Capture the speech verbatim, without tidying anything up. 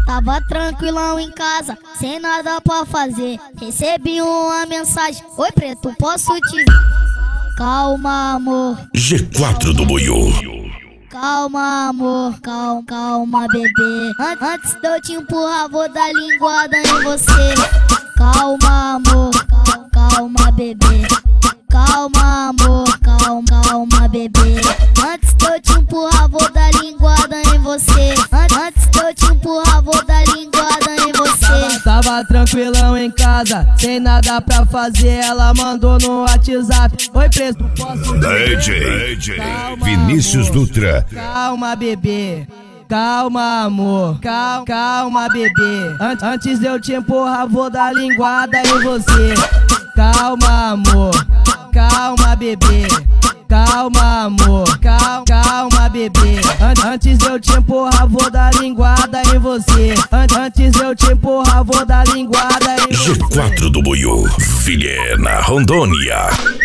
Tava tranquilão em casa, sem nada pra fazer. Recebi uma mensagem: oi preto, posso te... Calma amor, G quatro do Buiú. calma amor, calma, calma bebê. An Antes de eu te empurrar, vou dar linguada em você. Calma amor, calma, calma bebê. Calma amor, calma, calma bebê. Antes de eu te empurrar, vou dar linguada em você. An Antes de eu te empurrar, vou dar linguada em você. Tava tranquilão em casa, sem nada pra fazer. Ela mandou no WhatsApp: oi preto, posso te... D J Vinícius Dutra. Calma bebê, calma amor, calma, calma bebê. An Antes de eu te empurrar, vou dar linguada em você. Calma amor, calma bebê. Calma amor, calma, calma bebê. An Antes de eu te empurrar, vou dar linguada em você. An Antes de eu te empurrar, vou dar linguada em você. G quatro do Buiú, Vilhena, Rondônia.